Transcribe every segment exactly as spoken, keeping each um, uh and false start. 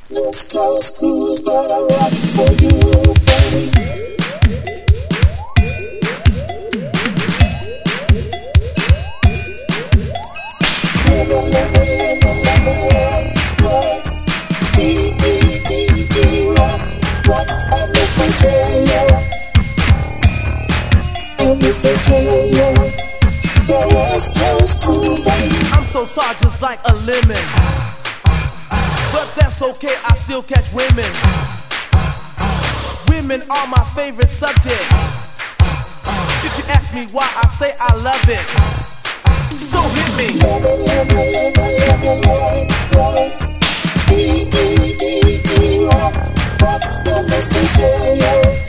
This goes cool, but I rock for you, baby. Live it, live it, live it, live it, rock. D, D, D, D, rock. Rock, I'm Mister J, I'm Mister J, the West Coast cool, baby. I'm so sorry, just like a lemon. But that's okay, I still catch women. Women are my favorite subject. If you ask me why, I say I love it. So hit me. Love it, love it, love it, love it, love it. D, D, D, D, rock, rock, I'm Mister J,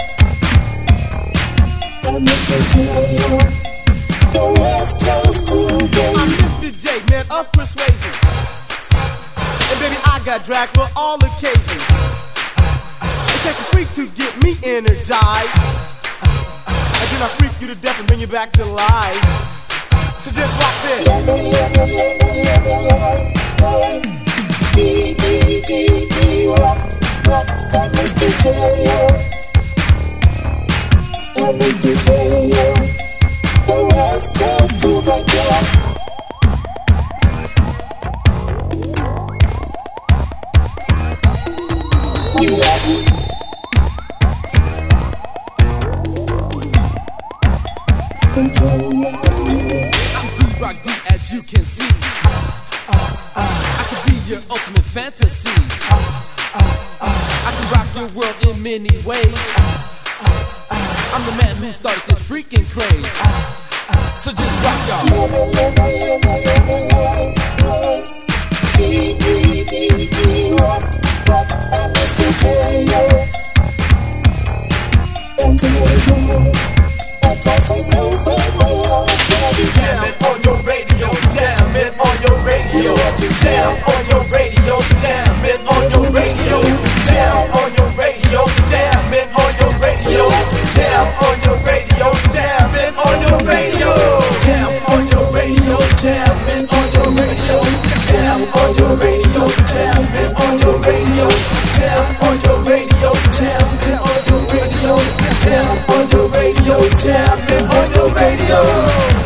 I'm Mister J, the West Coast cool, baby. I'm Mister J, man of persuasion. And baby, I got drag for all occasions. It takes a freak to get me energized. And then I freak you to death and bring you back to life. So just rock this. D, D, D, D, rock, rock, I'm Mister J, I'm Mister J, the West Coast cool, baby. We love you. I'm do rock D as you can see. Uh, uh, uh, I could be your ultimate fantasy. Uh, uh, uh, I can rock your world in many ways. Uh, uh, uh, I'm the man who started this freaking craze. Uh, uh, so just rock y'all. D, D, D, D, rock, rock, I'm Mister J, and today, I guess I know that my love is Jam it on your radio, jam it on your radio, jam on your radio, jam it on your radio, jam on your radio, jam it on your radio, jam on your radio, jam it on your radio, jam on your radio, jam it on your radio, jam on your radio, jam it on your radio, jam on your radio, jam it on your radio, jam on your radio, jam it on your radio.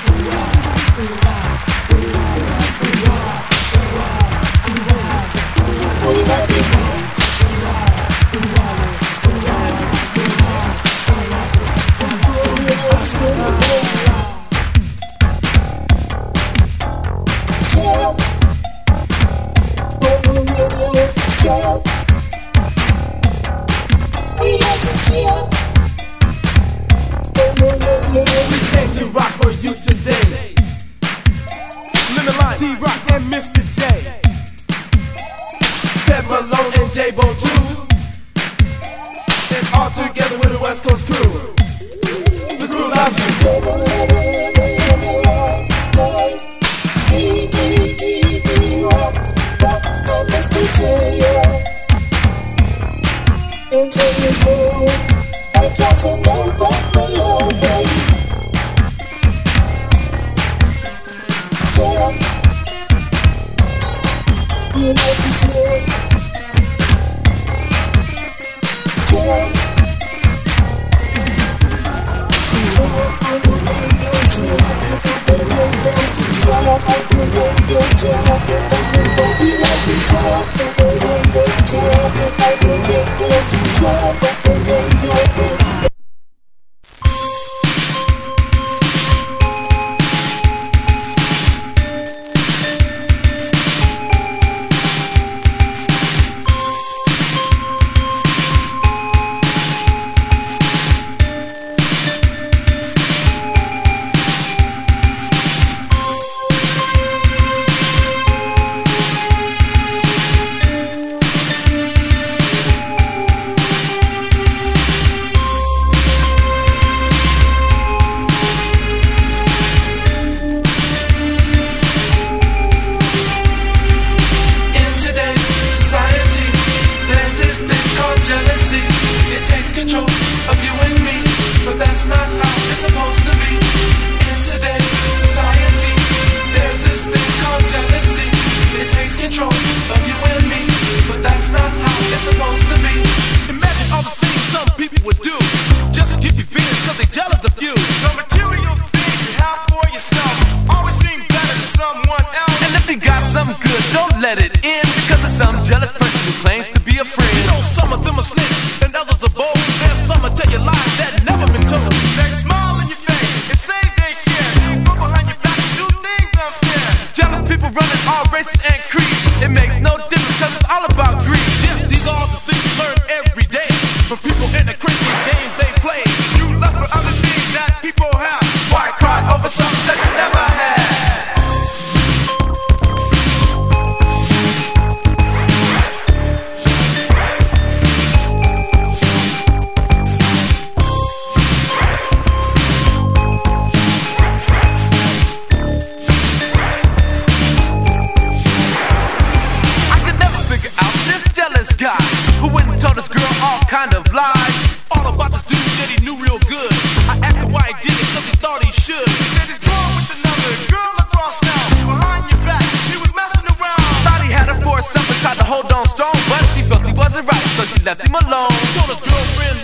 We came to rock for you today. Lemon Line, D-Rock and Mister J, Seth Malone and J-Bo too, and all together with the West Coast crew. The crew loves you. D, D, D, D, rock, rock, I'm Mister J, and J-Bo, I guess I know that my love, baby. Jam, you know to jam, jam, jam on the radio, jam on the radio, jam on the radio, jam on the radio. We like to jam on the radio, jam on the radio, jam on the radio. jealous person who claims to be a friend. You know some of them are snakes and others are bold. There's some that tell you lies that never been told. They smile in your face and say they care. You go behind your back and do things unfair. Jealous people running all races and creeds. It makes no difference cause it's all about greed. Yes, these are the things you learn every day from people in the crazy games they play. You lust for other things that people have. Why cry over something that you never had? Guy who went and told this girl all kind of lies. All about this dude that he knew real good. I asked him why he did it, cause he thought he should. He said he's going with another girl across town. Behind your back, he was messing around. Thought he had her for herself and tried to hold on strong, but she felt he wasn't right, so she left him alone. He told his girlfriend